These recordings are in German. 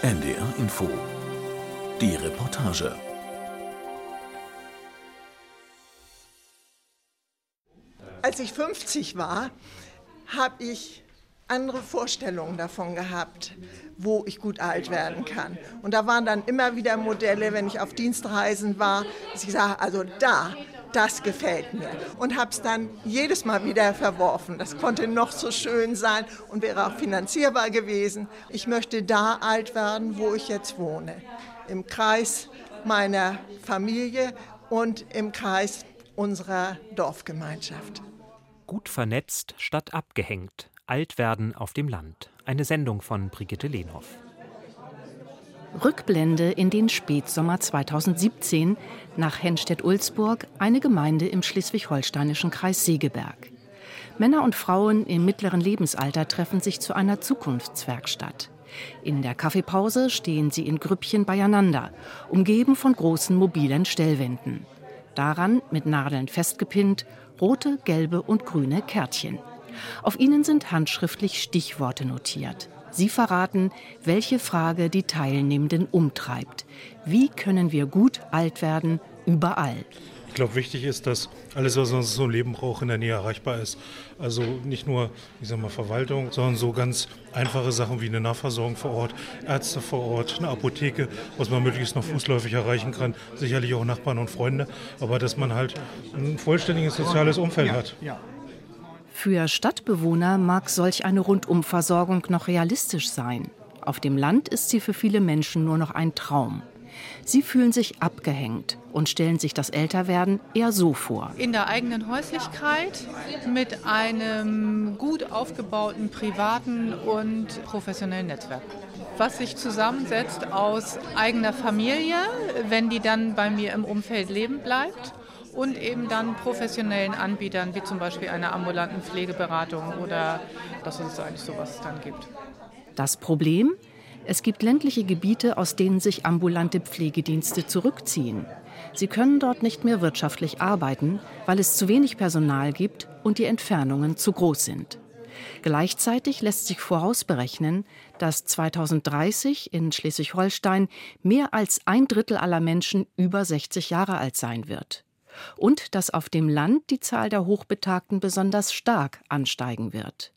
NDR Info. Die Reportage. Als ich 50 war, habe ich andere Vorstellungen davon gehabt, wo ich gut alt werden kann. Und da waren dann immer wieder Modelle, wenn ich auf Dienstreisen war, dass ich sage, also das gefällt mir. Und habe es dann jedes Mal wieder verworfen. Das konnte noch so schön sein und wäre auch finanzierbar gewesen. Ich möchte da alt werden, wo ich jetzt wohne. Im Kreis meiner Familie und im Kreis unserer Dorfgemeinschaft. Gut vernetzt statt abgehängt. Alt werden auf dem Land. Eine Sendung von Brigitte Lehnhoff. Rückblende in den Spätsommer 2017 nach Henstedt-Ulzburg, eine Gemeinde im schleswig-holsteinischen Kreis Segeberg. Männer und Frauen im mittleren Lebensalter treffen sich zu einer Zukunftswerkstatt. In der Kaffeepause stehen sie in Grüppchen beieinander, umgeben von großen mobilen Stellwänden. Daran, mit Nadeln festgepinnt, rote, gelbe und grüne Kärtchen. Auf ihnen sind handschriftlich Stichworte notiert. Sie verraten, welche Frage die Teilnehmenden umtreibt. Wie können wir gut alt werden, überall? Ich glaube, wichtig ist, dass alles, was uns so ein Leben braucht, in der Nähe erreichbar ist. Also nicht nur, Verwaltung, sondern so ganz einfache Sachen wie eine Nahversorgung vor Ort, Ärzte vor Ort, eine Apotheke, was man möglichst noch fußläufig erreichen kann. Sicherlich auch Nachbarn und Freunde, aber dass man halt ein vollständiges soziales Umfeld hat. Für Stadtbewohner mag solch eine Rundumversorgung noch realistisch sein. Auf dem Land ist sie für viele Menschen nur noch ein Traum. Sie fühlen sich abgehängt und stellen sich das Älterwerden eher so vor. In der eigenen Häuslichkeit mit einem gut aufgebauten privaten und professionellen Netzwerk, was sich zusammensetzt aus eigener Familie, wenn die dann bei mir im Umfeld leben bleibt, und eben dann professionellen Anbietern, wie zum Beispiel einer ambulanten Pflegeberatung oder dass es eigentlich sowas dann gibt. Das Problem? Es gibt ländliche Gebiete, aus denen sich ambulante Pflegedienste zurückziehen. Sie können dort nicht mehr wirtschaftlich arbeiten, weil es zu wenig Personal gibt und die Entfernungen zu groß sind. Gleichzeitig lässt sich vorausberechnen, dass 2030 in Schleswig-Holstein mehr als 1/3 aller Menschen über 60 Jahre alt sein wird. Und dass auf dem Land die Zahl der Hochbetagten besonders stark ansteigen wird.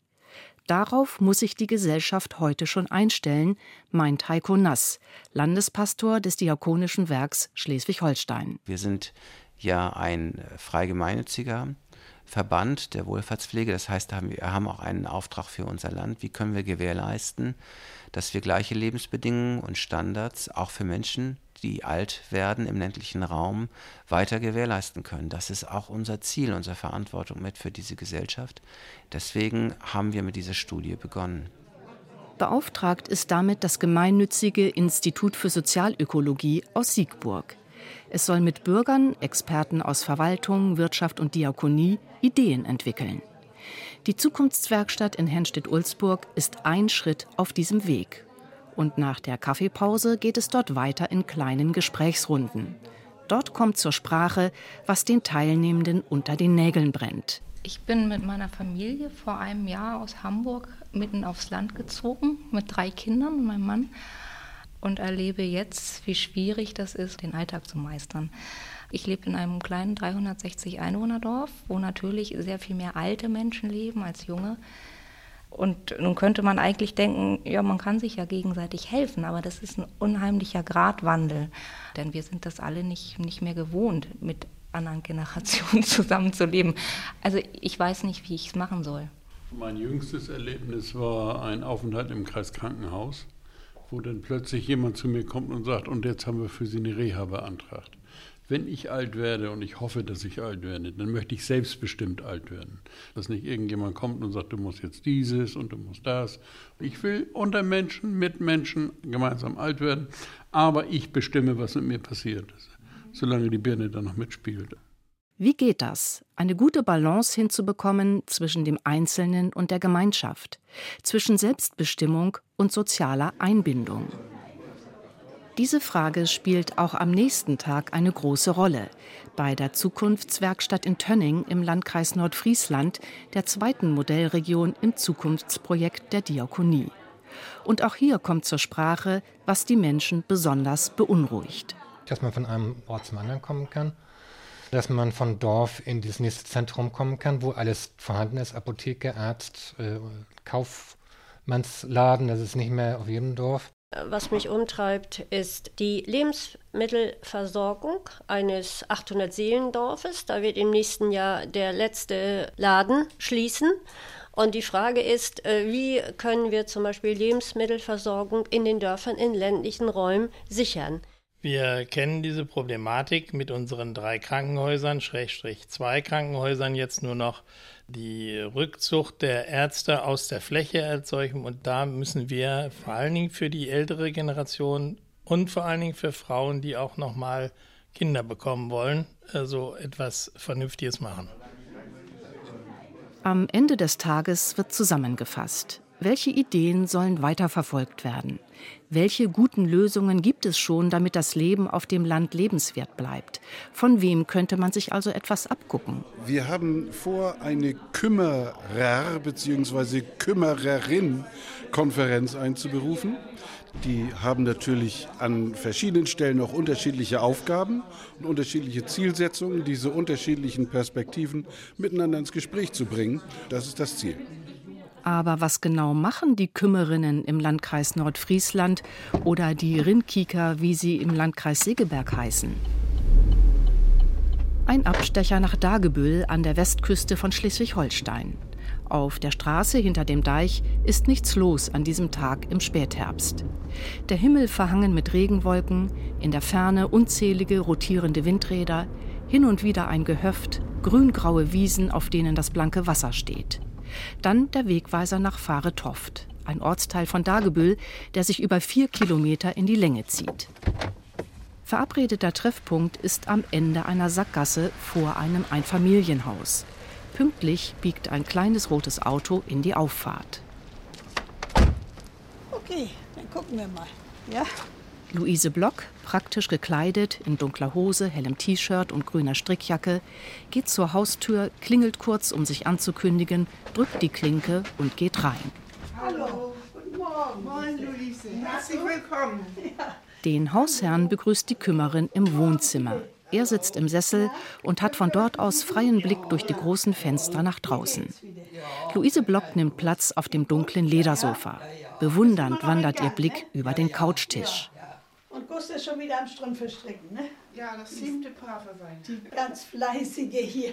Darauf muss sich die Gesellschaft heute schon einstellen, meint Heiko Nass, Landespastor des Diakonischen Werks Schleswig-Holstein. Wir sind ja ein frei gemeinnütziger Verband der Wohlfahrtspflege. Das heißt, wir haben auch einen Auftrag für unser Land. Wie können wir gewährleisten, dass wir gleiche Lebensbedingungen und Standards auch für Menschen, die alt werden im ländlichen Raum, weiter gewährleisten können. Das ist auch unser Ziel, unsere Verantwortung mit für diese Gesellschaft. Deswegen haben wir mit dieser Studie begonnen. Beauftragt ist damit das gemeinnützige Institut für Sozialökologie aus Siegburg. Es soll mit Bürgern, Experten aus Verwaltung, Wirtschaft und Diakonie Ideen entwickeln. Die Zukunftswerkstatt in Henstedt-Ulzburg ist ein Schritt auf diesem Weg. Und nach der Kaffeepause geht es dort weiter in kleinen Gesprächsrunden. Dort kommt zur Sprache, was den Teilnehmenden unter den Nägeln brennt. Ich bin mit meiner Familie vor einem Jahr aus Hamburg mitten aufs Land gezogen, mit 3 Kindern und meinem Mann. Und erlebe jetzt, wie schwierig das ist, den Alltag zu meistern. Ich lebe in einem kleinen 360 Einwohnerdorf, wo natürlich sehr viel mehr alte Menschen leben als junge. Und nun könnte man eigentlich denken, ja, man kann sich ja gegenseitig helfen, aber das ist ein unheimlicher Gratwandel. Denn wir sind das alle nicht mehr gewohnt, mit anderen Generationen zusammenzuleben. Also ich weiß nicht, wie ich es machen soll. Mein jüngstes Erlebnis war ein Aufenthalt im Kreiskrankenhaus, wo dann plötzlich jemand zu mir kommt und sagt, und jetzt haben wir für Sie eine Reha beantragt. Wenn ich alt werde, und ich hoffe, dass ich alt werde, dann möchte ich selbstbestimmt alt werden. Dass nicht irgendjemand kommt und sagt, du musst jetzt dieses und du musst das. Ich will unter Menschen, mit Menschen gemeinsam alt werden, aber ich bestimme, was mit mir passiert, solange die Birne dann noch mitspielt. Wie geht das, eine gute Balance hinzubekommen zwischen dem Einzelnen und der Gemeinschaft, zwischen Selbstbestimmung und sozialer Einbindung? Diese Frage spielt auch am nächsten Tag eine große Rolle. Bei der Zukunftswerkstatt in Tönning im Landkreis Nordfriesland, der zweiten Modellregion im Zukunftsprojekt der Diakonie. Und auch hier kommt zur Sprache, was die Menschen besonders beunruhigt. Dass man von einem Ort zum anderen kommen kann, dass man von Dorf in das nächste Zentrum kommen kann, wo alles vorhanden ist, Apotheke, Arzt, Kaufmannsladen, das ist nicht mehr auf jedem Dorf. Was mich umtreibt, ist die Lebensmittelversorgung eines 800-Seelendorfes. Da wird im nächsten Jahr der letzte Laden schließen. Und die Frage ist, wie können wir zum Beispiel Lebensmittelversorgung in den Dörfern, in ländlichen Räumen sichern? Wir kennen diese Problematik mit unseren 3 Krankenhäusern, /2 Krankenhäusern jetzt nur noch die Rückzucht der Ärzte aus der Fläche erzeugen. Und da müssen wir vor allen Dingen für die ältere Generation und vor allen Dingen für Frauen, die auch nochmal Kinder bekommen wollen, so etwas Vernünftiges machen. Am Ende des Tages wird zusammengefasst. Welche Ideen sollen weiterverfolgt werden? Welche guten Lösungen gibt es schon, damit das Leben auf dem Land lebenswert bleibt? Von wem könnte man sich also etwas abgucken? Wir haben vor, eine Kümmerer- bzw. Kümmererin-Konferenz einzuberufen. Die haben natürlich an verschiedenen Stellen auch unterschiedliche Aufgaben und unterschiedliche Zielsetzungen, diese unterschiedlichen Perspektiven miteinander ins Gespräch zu bringen. Das ist das Ziel. Aber was genau machen die Kümmerinnen im Landkreis Nordfriesland oder die Rindkiker, wie sie im Landkreis Segeberg heißen? Ein Abstecher nach Dagebüll an der Westküste von Schleswig-Holstein. Auf der Straße hinter dem Deich ist nichts los an diesem Tag im Spätherbst. Der Himmel verhangen mit Regenwolken, in der Ferne unzählige rotierende Windräder, hin und wieder ein Gehöft, grüngraue Wiesen, auf denen das blanke Wasser steht. Dann der Wegweiser nach Fahretoft, ein Ortsteil von Dagebüll, der sich über 4 Kilometer in die Länge zieht. Verabredeter Treffpunkt ist am Ende einer Sackgasse vor einem Einfamilienhaus. Pünktlich biegt ein kleines rotes Auto in die Auffahrt. Okay, dann gucken wir mal. Ja? Luise Block, praktisch gekleidet, in dunkler Hose, hellem T-Shirt und grüner Strickjacke, geht zur Haustür, klingelt kurz, um sich anzukündigen, drückt die Klinke und geht rein. Hallo, guten Morgen. Moin, Luise. Herzlich willkommen. Ja. Den Hausherrn begrüßt die Kümmerin im Wohnzimmer. Er sitzt im Sessel und hat von dort aus freien Blick durch die großen Fenster nach draußen. Luise Block nimmt Platz auf dem dunklen Ledersofa. Bewundernd wandert ihr Blick über den Couchtisch. Und Gust ist schon wieder am Strümpfe stricken, ne? Ja, das 7. Paar sein. Die ganz fleißige hier.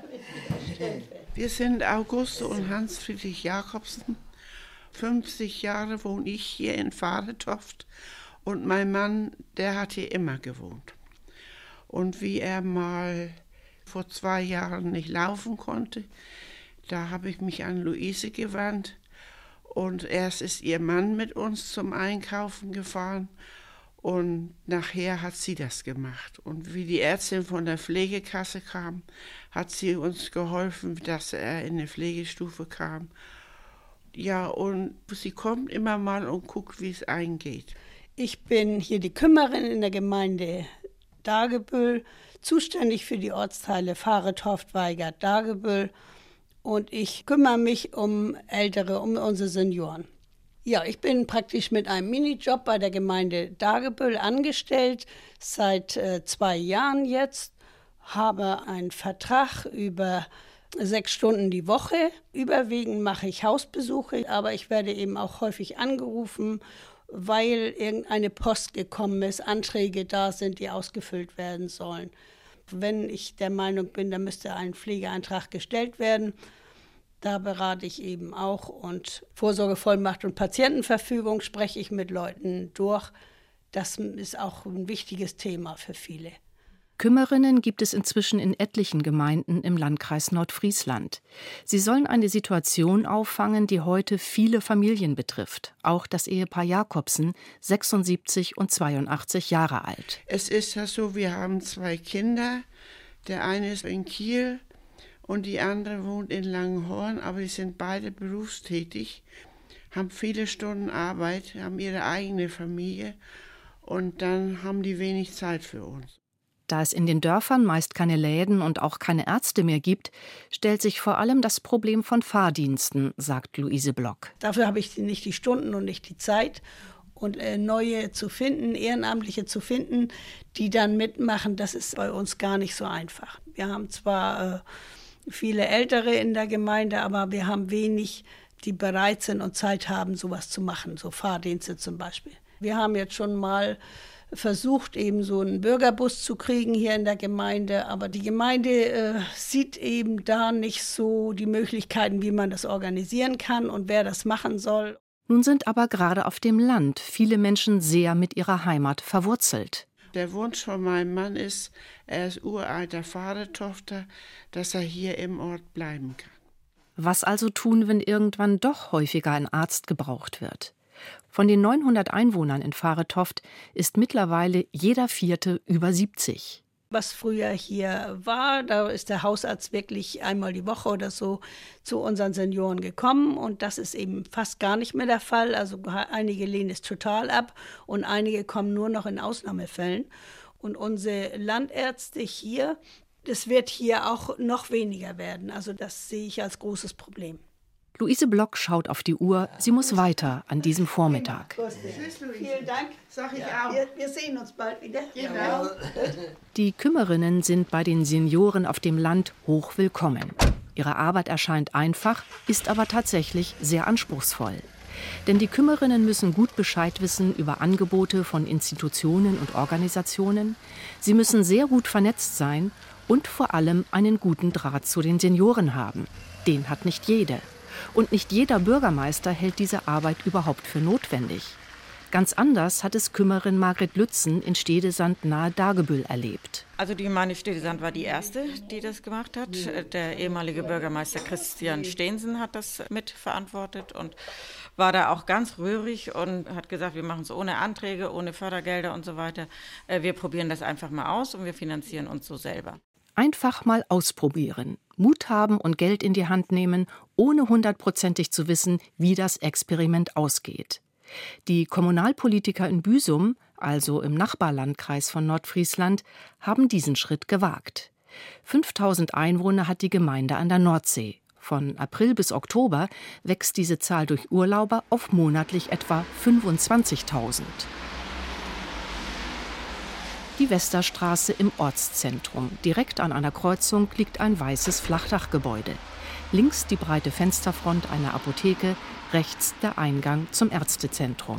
Wir sind Auguste und Hans-Friedrich Jakobsen. 50 Jahre wohne ich hier in Fahretoft. Und mein Mann, der hat hier immer gewohnt. Und wie er mal vor 2 Jahren nicht laufen konnte, da habe ich mich an Luise gewandt. Und erst ist ihr Mann mit uns zum Einkaufen gefahren. Und nachher hat sie das gemacht. Und wie die Ärztin von der Pflegekasse kam, hat sie uns geholfen, dass er in eine Pflegestufe kam. Ja, und sie kommt immer mal und guckt, wie es eingeht. Ich bin hier die Kümmerin in der Gemeinde Dagebüll, zuständig für die Ortsteile Fahretoft, Weigert, Dagebüll. Und ich kümmere mich um Ältere, um unsere Senioren. Ja, ich bin praktisch mit einem Minijob bei der Gemeinde Dagebüll angestellt, seit 2 Jahren jetzt, habe einen Vertrag über 6 Stunden die Woche. Überwiegend mache ich Hausbesuche, aber ich werde eben auch häufig angerufen, weil irgendeine Post gekommen ist, Anträge da sind, die ausgefüllt werden sollen. Wenn ich der Meinung bin, da müsste ein Pflegeantrag gestellt werden, da berate ich eben auch. Und Vorsorgevollmacht und Patientenverfügung spreche ich mit Leuten durch. Das ist auch ein wichtiges Thema für viele. Kümmerinnen gibt es inzwischen in etlichen Gemeinden im Landkreis Nordfriesland. Sie sollen eine Situation auffangen, die heute viele Familien betrifft. Auch das Ehepaar Jakobsen, 76 und 82 Jahre alt. Es ist ja so, wir haben 2 Kinder. Der eine ist in Kiel und die andere wohnt in Langenhorn. Aber die sind beide berufstätig, haben viele Stunden Arbeit, haben ihre eigene Familie und dann haben die wenig Zeit für uns. Da es in den Dörfern meist keine Läden und auch keine Ärzte mehr gibt, stellt sich vor allem das Problem von Fahrdiensten, sagt Luise Block. Dafür habe ich nicht die Stunden und nicht die Zeit. Und neue zu finden, Ehrenamtliche zu finden, die dann mitmachen, das ist bei uns gar nicht so einfach. Wir haben zwar viele Ältere in der Gemeinde, aber wir haben wenig, die bereit sind und Zeit haben, sowas zu machen, so Fahrdienste zum Beispiel. Wir haben jetzt schon mal versucht, eben so einen Bürgerbus zu kriegen hier in der Gemeinde, aber die Gemeinde sieht eben da nicht so die Möglichkeiten, wie man das organisieren kann und wer das machen soll. Nun sind aber gerade auf dem Land viele Menschen sehr mit ihrer Heimat verwurzelt. Der Wunsch von meinem Mann ist, er ist uralter Fahrertofter, dass er hier im Ort bleiben kann. Was also tun, wenn irgendwann doch häufiger ein Arzt gebraucht wird? Von den 900 Einwohnern in Fahretoft ist mittlerweile jeder 4. über 70. Was früher hier war, da ist der Hausarzt wirklich einmal die Woche oder so zu unseren Senioren gekommen und das ist eben fast gar nicht mehr der Fall. Also einige lehnen es total ab und einige kommen nur noch in Ausnahmefällen. Und unsere Landärzte hier, das wird hier auch noch weniger werden. Also das sehe ich als großes Problem. Luise Block schaut auf die Uhr. Sie muss weiter an diesem Vormittag. Vielen Dank. Sag ich auch. Wir sehen uns bald wieder. Genau. Die Kümmerinnen sind bei den Senioren auf dem Land hoch willkommen. Ihre Arbeit erscheint einfach, ist aber tatsächlich sehr anspruchsvoll. Denn die Kümmerinnen müssen gut Bescheid wissen über Angebote von Institutionen und Organisationen. Sie müssen sehr gut vernetzt sein und vor allem einen guten Draht zu den Senioren haben. Den hat nicht jede. Und nicht jeder Bürgermeister hält diese Arbeit überhaupt für notwendig. Ganz anders hat es Kümmerin Margret Lützen in Stedesand nahe Dagebüll erlebt. Also die Gemeinde Stedesand war die erste, die das gemacht hat. Der ehemalige Bürgermeister Christian Stehensen hat das mitverantwortet und war da auch ganz rührig und hat gesagt, wir machen es ohne Anträge, ohne Fördergelder und so weiter. Wir probieren das einfach mal aus und wir finanzieren uns so selber. Einfach mal ausprobieren, Mut haben und Geld in die Hand nehmen, ohne 100%ig zu wissen, wie das Experiment ausgeht. Die Kommunalpolitiker in Büsum, also im Nachbarlandkreis von Nordfriesland, haben diesen Schritt gewagt. 5000 Einwohner hat die Gemeinde an der Nordsee. Von April bis Oktober wächst diese Zahl durch Urlauber auf monatlich etwa 25.000. Die Westerstraße im Ortszentrum. Direkt an einer Kreuzung liegt ein weißes Flachdachgebäude. Links die breite Fensterfront einer Apotheke, rechts der Eingang zum Ärztezentrum.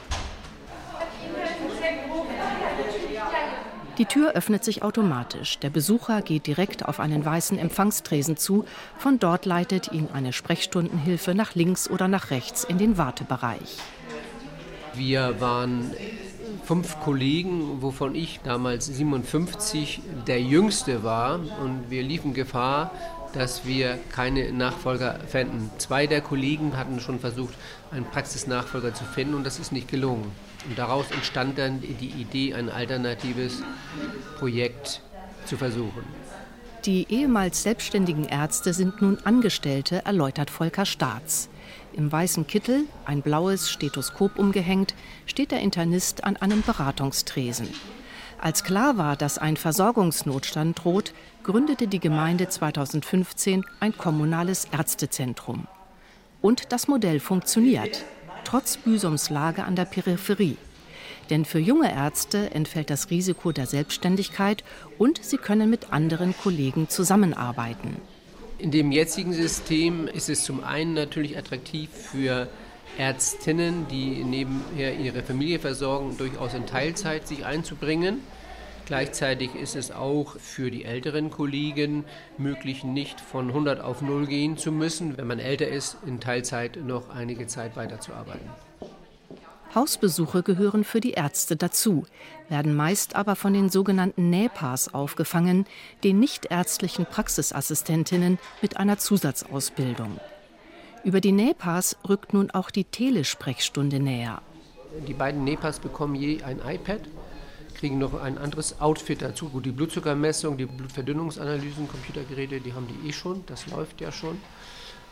Die Tür öffnet sich automatisch. Der Besucher geht direkt auf einen weißen Empfangstresen zu. Von dort leitet ihn eine Sprechstundenhilfe nach links oder nach rechts in den Wartebereich. Wir waren 5 Kollegen, wovon ich damals 57 der Jüngste war. Und wir liefen Gefahr, dass wir keine Nachfolger fänden. 2 der Kollegen hatten schon versucht, einen Praxisnachfolger zu finden und das ist nicht gelungen. Und daraus entstand dann die Idee, ein alternatives Projekt zu versuchen. Die ehemals selbstständigen Ärzte sind nun Angestellte, erläutert Volker Staats. Im weißen Kittel, ein blaues Stethoskop umgehängt, steht der Internist an einem Beratungstresen. Als klar war, dass ein Versorgungsnotstand droht, gründete die Gemeinde 2015 ein kommunales Ärztezentrum. Und das Modell funktioniert, trotz Büsums Lage an der Peripherie. Denn für junge Ärzte entfällt das Risiko der Selbstständigkeit und sie können mit anderen Kollegen zusammenarbeiten. In dem jetzigen System ist es zum einen natürlich attraktiv für Ärztinnen, die nebenher ihre Familie versorgen, durchaus in Teilzeit sich einzubringen. Gleichzeitig ist es auch für die älteren Kollegen möglich, nicht von 100 auf 0 gehen zu müssen, wenn man älter ist, in Teilzeit noch einige Zeit weiterzuarbeiten. Hausbesuche gehören für die Ärzte dazu, werden meist aber von den sogenannten Nähpaars aufgefangen, den nichtärztlichen Praxisassistentinnen mit einer Zusatzausbildung. Über die Nähpaars rückt nun auch die Telesprechstunde näher. Die beiden Nähpaars bekommen je ein iPad, kriegen noch ein anderes Outfit dazu. Gut, die Blutzuckermessung, die Blutverdünnungsanalysen, Computergeräte, die haben die schon, das läuft ja schon.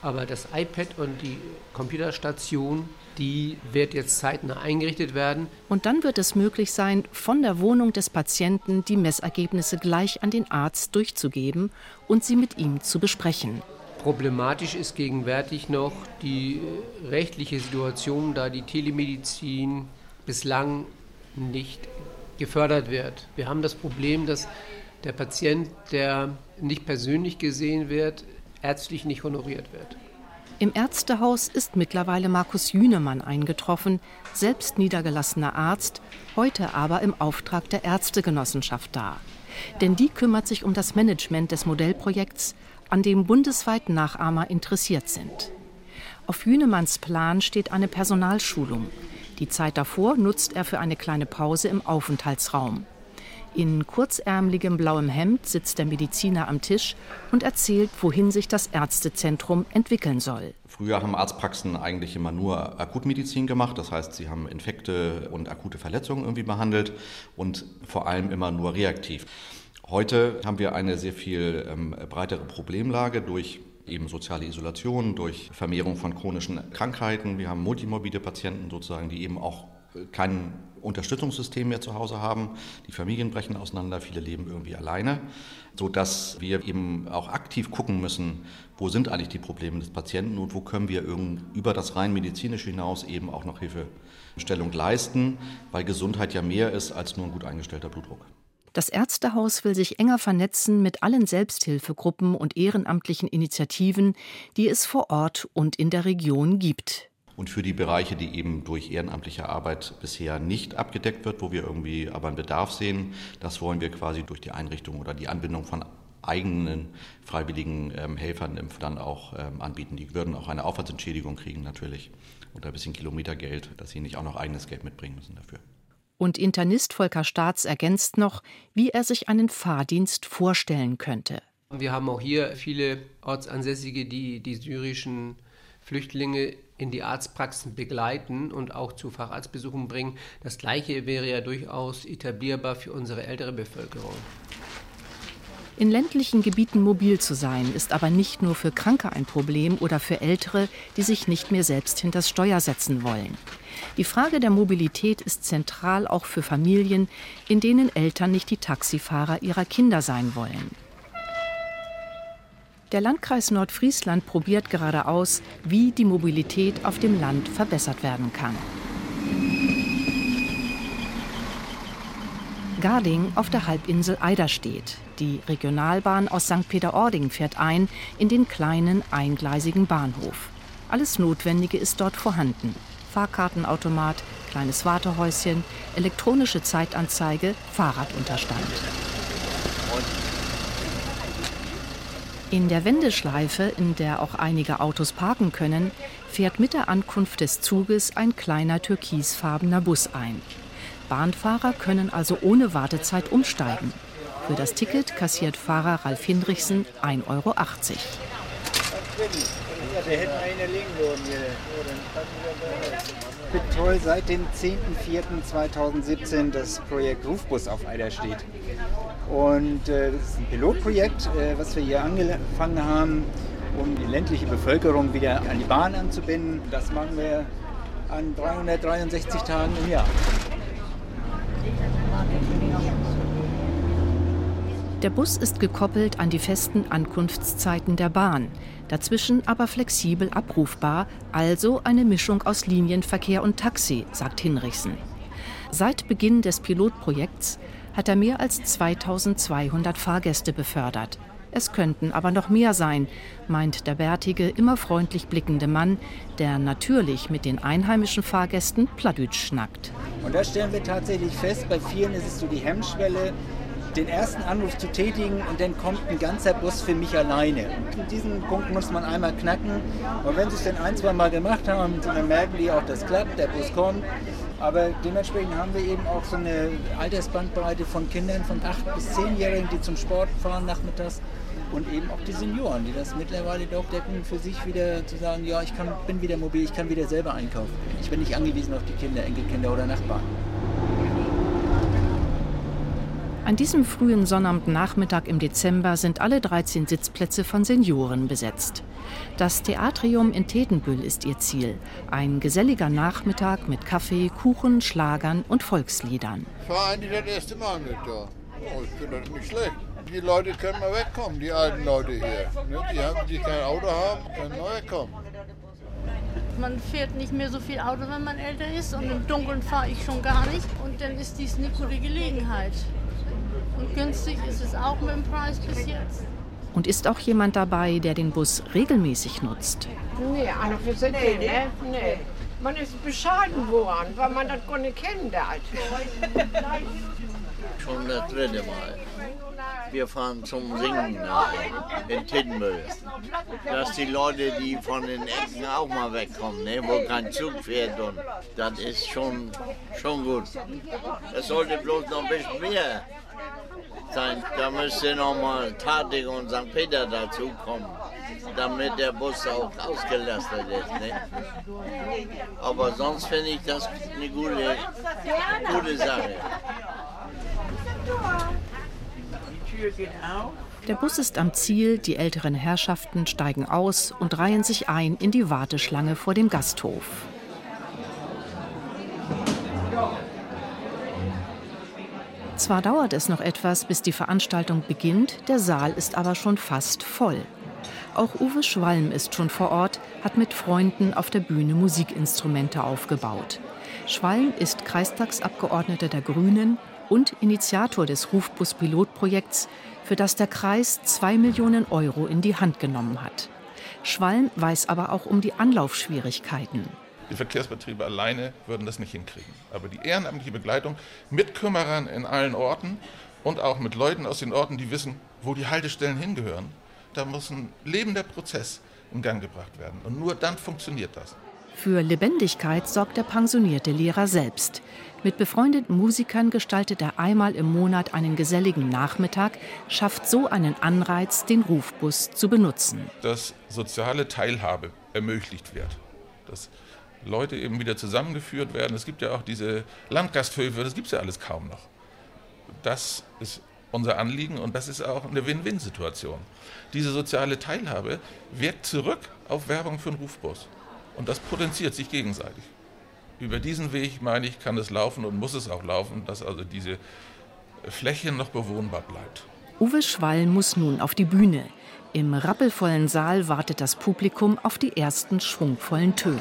Aber das iPad und die Computerstation, die wird jetzt zeitnah eingerichtet werden. Und dann wird es möglich sein, von der Wohnung des Patienten die Messergebnisse gleich an den Arzt durchzugeben und sie mit ihm zu besprechen. Problematisch ist gegenwärtig noch die rechtliche Situation, da die Telemedizin bislang nicht gefördert wird. Wir haben das Problem, dass der Patient, der nicht persönlich gesehen wird, ärztlich nicht honoriert wird. Im Ärztehaus ist mittlerweile Markus Jünemann eingetroffen, selbst niedergelassener Arzt, heute aber im Auftrag der Ärztegenossenschaft da. Denn die kümmert sich um das Management des Modellprojekts, an dem bundesweit Nachahmer interessiert sind. Auf Jünemanns Plan steht eine Personalschulung. Die Zeit davor nutzt er für eine kleine Pause im Aufenthaltsraum. In kurzärmeligem blauem Hemd sitzt der Mediziner am Tisch und erzählt, wohin sich das Ärztezentrum entwickeln soll. Früher haben Arztpraxen eigentlich immer nur Akutmedizin gemacht. Das heißt, sie haben Infekte und akute Verletzungen irgendwie behandelt und vor allem immer nur reaktiv. Heute haben wir eine sehr viel breitere Problemlage durch eben soziale Isolation, durch Vermehrung von chronischen Krankheiten. Wir haben multimorbide Patienten sozusagen, die eben auch kein Unterstützungssystem mehr zu Hause haben. Die Familien brechen auseinander, viele leben irgendwie alleine, sodass wir eben auch aktiv gucken müssen, wo sind eigentlich die Probleme des Patienten und wo können wir über das rein medizinische hinaus eben auch noch Hilfestellung leisten, weil Gesundheit ja mehr ist als nur ein gut eingestellter Blutdruck. Das Ärztehaus will sich enger vernetzen mit allen Selbsthilfegruppen und ehrenamtlichen Initiativen, die es vor Ort und in der Region gibt. Und für die Bereiche, die eben durch ehrenamtliche Arbeit bisher nicht abgedeckt wird, wo wir irgendwie aber einen Bedarf sehen, das wollen wir quasi durch die Einrichtung oder die Anbindung von eigenen freiwilligen Helfern dann auch anbieten. Die würden auch eine Aufwandsentschädigung kriegen natürlich und ein bisschen Kilometergeld, dass sie nicht auch noch eigenes Geld mitbringen müssen dafür. Und Internist Volker Staats ergänzt noch, wie er sich einen Fahrdienst vorstellen könnte. Wir haben auch hier viele Ortsansässige, die die syrischen Flüchtlinge in die Arztpraxen begleiten und auch zu Facharztbesuchen bringen. Das Gleiche wäre ja durchaus etablierbar für unsere ältere Bevölkerung. In ländlichen Gebieten mobil zu sein, ist aber nicht nur für Kranke ein Problem oder für Ältere, die sich nicht mehr selbst hinters Steuer setzen wollen. Die Frage der Mobilität ist zentral auch für Familien, in denen Eltern nicht die Taxifahrer ihrer Kinder sein wollen. Der Landkreis Nordfriesland probiert gerade aus, wie die Mobilität auf dem Land verbessert werden kann. Garding auf der Halbinsel Eiderstedt. Die Regionalbahn aus St. Peter-Ording fährt ein in den kleinen eingleisigen Bahnhof. Alles Notwendige ist dort vorhanden. Fahrkartenautomat, kleines Wartehäuschen, elektronische Zeitanzeige, Fahrradunterstand. In der Wendeschleife, in der auch einige Autos parken können, fährt mit der Ankunft des Zuges ein kleiner türkisfarbener Bus ein. Bahnfahrer können also ohne Wartezeit umsteigen. Für das Ticket kassiert Fahrer Ralf Hinrichsen 1,80 Euro. Ich betreue seit dem 10.04.2017 das Projekt Rufbus auf Eiderstedt. Und das ist ein Pilotprojekt, was wir hier angefangen haben, um die ländliche Bevölkerung wieder an die Bahn anzubinden. Das machen wir an 363 Tagen im Jahr. Der Bus ist gekoppelt an die festen Ankunftszeiten der Bahn, dazwischen aber flexibel abrufbar, also eine Mischung aus Linienverkehr und Taxi, sagt Hinrichsen. Seit Beginn des Pilotprojekts hat er mehr als 2200 Fahrgäste befördert. Es könnten aber noch mehr sein, meint der bärtige, immer freundlich blickende Mann, der natürlich mit den einheimischen Fahrgästen Plattdeutsch schnackt. Und da stellen wir tatsächlich fest, bei vielen ist es so die Hemmschwelle, den ersten Anruf zu tätigen und dann kommt ein ganzer Bus für mich alleine. Und diesen Punkt muss man einmal knacken. Und wenn sie es dann ein-, zweimal gemacht haben, dann merken die auch, das klappt, der Bus kommt. Aber dementsprechend haben wir eben auch so eine Altersbandbreite von Kindern von 8- bis 10-Jährigen, die zum Sport fahren nachmittags. Und eben auch die Senioren, die das mittlerweile doch decken, für sich wieder zu sagen, ja, bin wieder mobil, ich kann wieder selber einkaufen. Ich bin nicht angewiesen auf die Kinder, Enkelkinder oder Nachbarn. An diesem frühen Sonnabendnachmittag im Dezember sind alle 13 Sitzplätze von Senioren besetzt. Das Theatrium in Tedenbüll ist ihr Ziel. Ein geselliger Nachmittag mit Kaffee, Kuchen, Schlagern und Volksliedern. Ich war eigentlich das erste Mal mit da. Oh, ich finde das nicht schlecht. Die Leute können mal wegkommen, die alten Leute hier. Die kein Auto haben, können mal wegkommen. Man fährt nicht mehr so viel Auto, wenn man älter ist. Und im Dunkeln fahre ich schon gar nicht. Und dann ist dies eine gute Gelegenheit. Und günstig ist es auch mit dem Preis bis jetzt. Und ist auch jemand dabei, der den Bus regelmäßig nutzt? Nee, einer für sich, ne? Nee. Man ist bescheiden woran, weil man das gar nicht kennt. Schon das dritte Mal. Wir fahren zum Singen in Tedenbüll. Dass die Leute, die von den Ecken auch mal wegkommen, ne, wo kein Zug fährt, und das ist schon gut. Es sollte bloß noch ein bisschen mehr sein. Da müsste noch mal Tatig und St. Peter dazukommen, damit der Bus auch ausgelastet ist. Ne? Aber sonst finde ich das eine gute Sache. Die Tür geht auf. Der Bus ist am Ziel, die älteren Herrschaften steigen aus und reihen sich ein in die Warteschlange vor dem Gasthof. Zwar dauert es noch etwas, bis die Veranstaltung beginnt, der Saal ist aber schon fast voll. Auch Uwe Schwalm ist schon vor Ort, hat mit Freunden auf der Bühne Musikinstrumente aufgebaut. Schwalm ist Kreistagsabgeordneter der Grünen und Initiator des Rufbus-Pilotprojekts, für das der Kreis 2 Millionen Euro in die Hand genommen hat. Schwalm weiß aber auch um die Anlaufschwierigkeiten. Die Verkehrsbetriebe alleine würden das nicht hinkriegen. Aber die ehrenamtliche Begleitung mit Kümmerern in allen Orten und auch mit Leuten aus den Orten, die wissen, wo die Haltestellen hingehören, da muss ein lebender Prozess in Gang gebracht werden. Und nur dann funktioniert das. Für Lebendigkeit sorgt der pensionierte Lehrer selbst. Mit befreundeten Musikern gestaltet er einmal im Monat einen geselligen Nachmittag, schafft so einen Anreiz, den Rufbus zu benutzen. Dass soziale Teilhabe ermöglicht wird. Dass Leute eben wieder zusammengeführt werden. Es gibt ja auch diese Landgasthöfe, das gibt es ja alles kaum noch. Das ist unser Anliegen und das ist auch eine Win-Win-Situation. Diese soziale Teilhabe wirkt zurück auf Werbung für einen Rufbus. Und das potenziert sich gegenseitig. Über diesen Weg, meine ich, kann es laufen und muss es auch laufen, dass also diese Fläche noch bewohnbar bleibt. Uwe Schwall muss nun auf die Bühne. Im rappelvollen Saal wartet das Publikum auf die ersten schwungvollen Töne.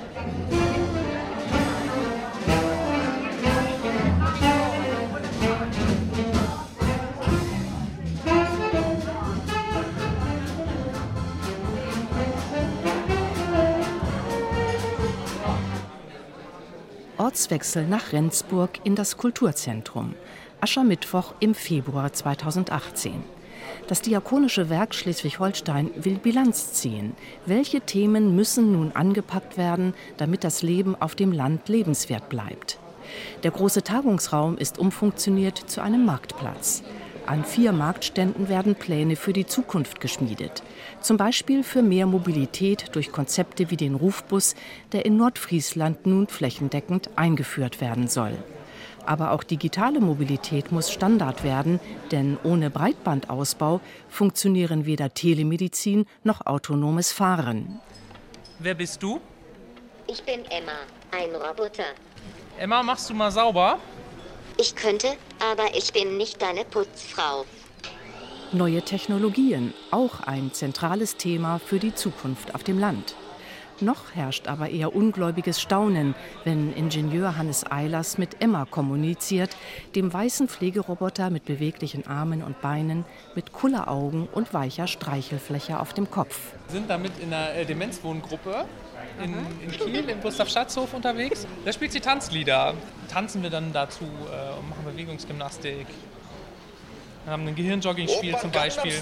Ortswechsel nach Rendsburg in das Kulturzentrum. Aschermittwoch im Februar 2018. Das Diakonische Werk Schleswig-Holstein will Bilanz ziehen. Welche Themen müssen nun angepackt werden, damit das Leben auf dem Land lebenswert bleibt? Der große Tagungsraum ist umfunktioniert zu einem Marktplatz. An 4 Marktständen werden Pläne für die Zukunft geschmiedet. Zum Beispiel für mehr Mobilität durch Konzepte wie den Rufbus, der in Nordfriesland nun flächendeckend eingeführt werden soll. Aber auch digitale Mobilität muss Standard werden, denn ohne Breitbandausbau funktionieren weder Telemedizin noch autonomes Fahren. Wer bist du? Ich bin Emma, ein Roboter. Emma, machst du mal sauber? Ich könnte, aber ich bin nicht deine Putzfrau. Neue Technologien, auch ein zentrales Thema für die Zukunft auf dem Land. Noch herrscht aber eher ungläubiges Staunen, wenn Ingenieur Hannes Eilers mit Emma kommuniziert, dem weißen Pflegeroboter mit beweglichen Armen und Beinen, mit Kulleraugen und weicher Streichelfläche auf dem Kopf. Wir sind damit in einer Demenzwohngruppe in Kiel, im Gustav-Schatz-Hof unterwegs. Da spielt sie Tanzlieder. Tanzen wir dann dazu und machen Bewegungsgymnastik. Wir haben ein Gehirnjogging-Spiel zum Beispiel.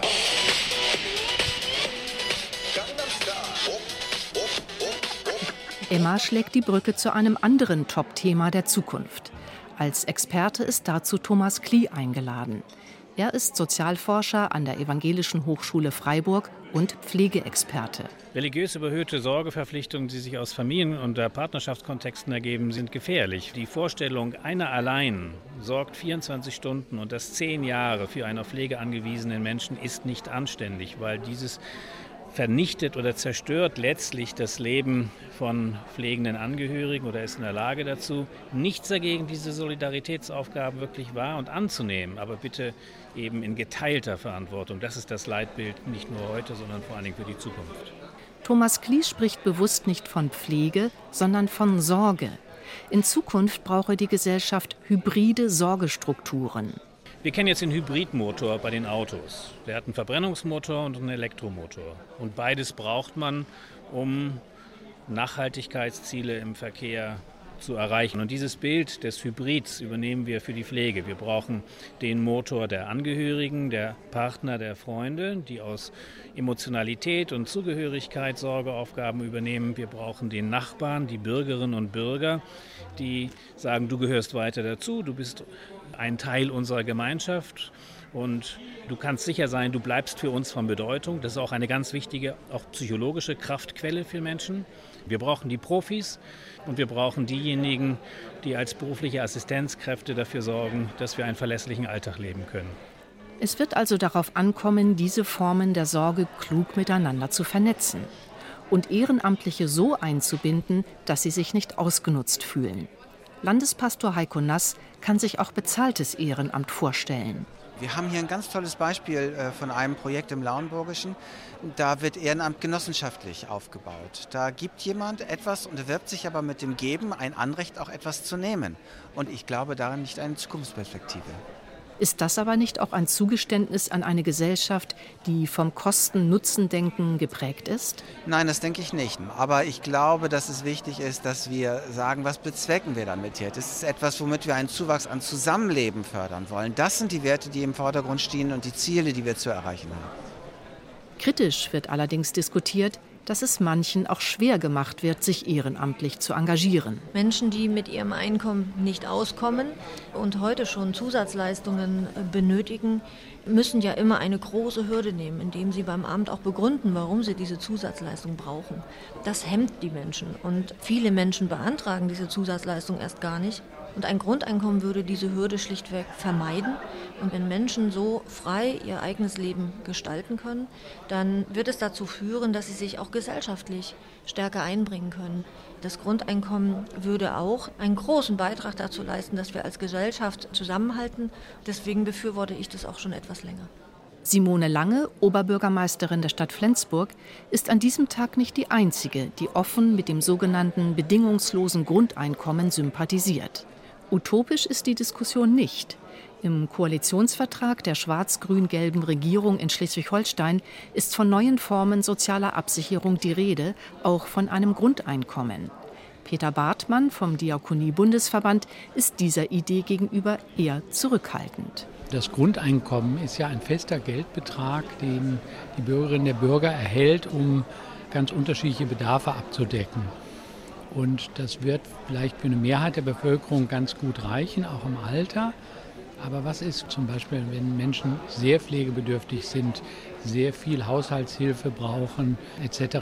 Emma schlägt die Brücke zu einem anderen Top-Thema der Zukunft. Als Experte ist dazu Thomas Klie eingeladen. Er ist Sozialforscher an der Evangelischen Hochschule Freiburg und Pflegeexperte. Religiös überhöhte Sorgeverpflichtungen, die sich aus Familien- und Partnerschaftskontexten ergeben, sind gefährlich. Die Vorstellung, einer allein sorgt 24 Stunden und das 10 Jahre für einen auf Pflege angewiesenen Menschen, ist nicht anständig, weil dieses vernichtet oder zerstört letztlich das Leben von pflegenden Angehörigen oder ist in der Lage dazu. Nichts dagegen, diese Solidaritätsaufgabe wirklich wahr und anzunehmen, aber bitte eben in geteilter Verantwortung. Das ist das Leitbild, nicht nur heute, sondern vor allen Dingen für die Zukunft. Thomas Kließ spricht bewusst nicht von Pflege, sondern von Sorge. In Zukunft brauche die Gesellschaft hybride Sorgestrukturen. Wir kennen jetzt den Hybridmotor bei den Autos. Der hat einen Verbrennungsmotor und einen Elektromotor. Und beides braucht man, um Nachhaltigkeitsziele im Verkehr zu erreichen. Und dieses Bild des Hybrids übernehmen wir für die Pflege. Wir brauchen den Motor der Angehörigen, der Partner, der Freunde, die aus Emotionalität und Zugehörigkeit Sorgeaufgaben übernehmen. Wir brauchen den Nachbarn, die Bürgerinnen und Bürger, die sagen, du gehörst weiter dazu, du bist ein Teil unserer Gemeinschaft und du kannst sicher sein, du bleibst für uns von Bedeutung. Das ist auch eine ganz wichtige, auch psychologische Kraftquelle für Menschen. Wir brauchen die Profis und wir brauchen diejenigen, die als berufliche Assistenzkräfte dafür sorgen, dass wir einen verlässlichen Alltag leben können. Es wird also darauf ankommen, diese Formen der Sorge klug miteinander zu vernetzen und Ehrenamtliche so einzubinden, dass sie sich nicht ausgenutzt fühlen. Landespastor Heiko Nass kann sich auch bezahltes Ehrenamt vorstellen. Wir haben hier ein ganz tolles Beispiel von einem Projekt im Lauenburgischen. Da wird Ehrenamt genossenschaftlich aufgebaut. Da gibt jemand etwas und erwirbt sich aber mit dem Geben ein Anrecht, auch etwas zu nehmen. Und ich glaube, darin liegt eine Zukunftsperspektive. Ist das aber nicht auch ein Zugeständnis an eine Gesellschaft, die vom Kosten-Nutzen-Denken geprägt ist? Nein, das denke ich nicht. Aber ich glaube, dass es wichtig ist, dass wir sagen, was bezwecken wir damit hier? Das ist etwas, womit wir einen Zuwachs an Zusammenleben fördern wollen. Das sind die Werte, die im Vordergrund stehen und die Ziele, die wir zu erreichen haben. Kritisch wird allerdings diskutiert, dass es manchen auch schwer gemacht wird, sich ehrenamtlich zu engagieren. Menschen, die mit ihrem Einkommen nicht auskommen und heute schon Zusatzleistungen benötigen, müssen ja immer eine große Hürde nehmen, indem sie beim Amt auch begründen, warum sie diese Zusatzleistung brauchen. Das hemmt die Menschen und viele Menschen beantragen diese Zusatzleistung erst gar nicht. Und ein Grundeinkommen würde diese Hürde schlichtweg vermeiden. Und wenn Menschen so frei ihr eigenes Leben gestalten können, dann wird es dazu führen, dass sie sich auch gesellschaftlich stärker einbringen können. Das Grundeinkommen würde auch einen großen Beitrag dazu leisten, dass wir als Gesellschaft zusammenhalten. Deswegen befürworte ich das auch schon etwas länger. Simone Lange, Oberbürgermeisterin der Stadt Flensburg, ist an diesem Tag nicht die einzige, die offen mit dem sogenannten bedingungslosen Grundeinkommen sympathisiert. Utopisch ist die Diskussion nicht. Im Koalitionsvertrag der schwarz-grün-gelben Regierung in Schleswig-Holstein ist von neuen Formen sozialer Absicherung die Rede, auch von einem Grundeinkommen. Peter Bartmann vom Diakonie-Bundesverband ist dieser Idee gegenüber eher zurückhaltend. Das Grundeinkommen ist ja ein fester Geldbetrag, den die Bürgerinnen und Bürger erhält, um ganz unterschiedliche Bedarfe abzudecken. Und das wird vielleicht für eine Mehrheit der Bevölkerung ganz gut reichen, auch im Alter. Aber was ist zum Beispiel, wenn Menschen sehr pflegebedürftig sind, sehr viel Haushaltshilfe brauchen, etc.?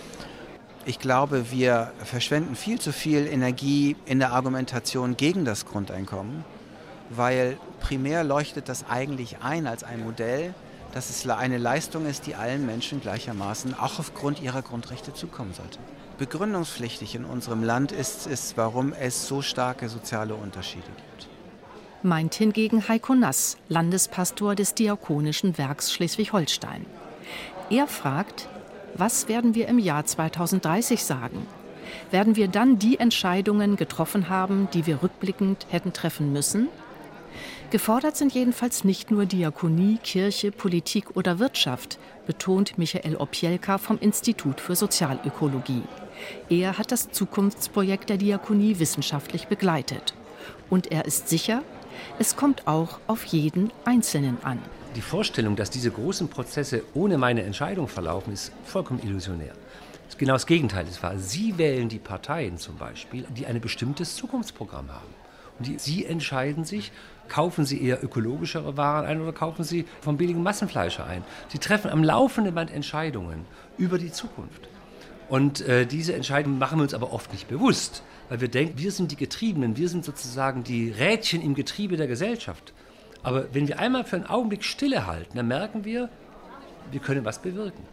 Ich glaube, wir verschwenden viel zu viel Energie in der Argumentation gegen das Grundeinkommen, weil primär leuchtet das eigentlich ein als ein Modell, dass es eine Leistung ist, die allen Menschen gleichermaßen auch aufgrund ihrer Grundrechte zukommen sollte. Begründungspflichtig in unserem Land ist es, warum es so starke soziale Unterschiede gibt. Meint hingegen Heiko Nass, Landespastor des Diakonischen Werks Schleswig-Holstein. Er fragt, was werden wir im Jahr 2030 sagen? Werden wir dann die Entscheidungen getroffen haben, die wir rückblickend hätten treffen müssen? Gefordert sind jedenfalls nicht nur Diakonie, Kirche, Politik oder Wirtschaft, betont Michael Opielka vom Institut für Sozialökologie. Er hat das Zukunftsprojekt der Diakonie wissenschaftlich begleitet. Und er ist sicher, es kommt auch auf jeden Einzelnen an. Die Vorstellung, dass diese großen Prozesse ohne meine Entscheidung verlaufen, ist vollkommen illusionär. Das ist genau das Gegenteil. Sie wählen die Parteien zum Beispiel, die ein bestimmtes Zukunftsprogramm haben. Sie entscheiden sich, kaufen Sie eher ökologischere Waren ein oder kaufen Sie vom billigen Massenfleisch ein. Sie treffen am laufenden Band Entscheidungen über die Zukunft. Und diese Entscheidungen machen wir uns aber oft nicht bewusst, weil wir denken, wir sind die Getriebenen, wir sind sozusagen die Rädchen im Getriebe der Gesellschaft. Aber wenn wir einmal für einen Augenblick Stille halten, dann merken wir können was bewirken.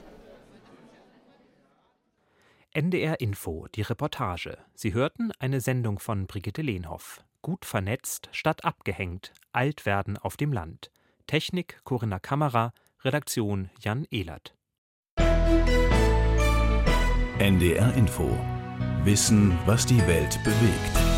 NDR Info, die Reportage. Sie hörten eine Sendung von Brigitte Lehnhoff. Gut vernetzt statt abgehängt. Alt werden auf dem Land. Technik Corinna Kammerer. Redaktion Jan Ehlert. NDR Info. Wissen, was die Welt bewegt.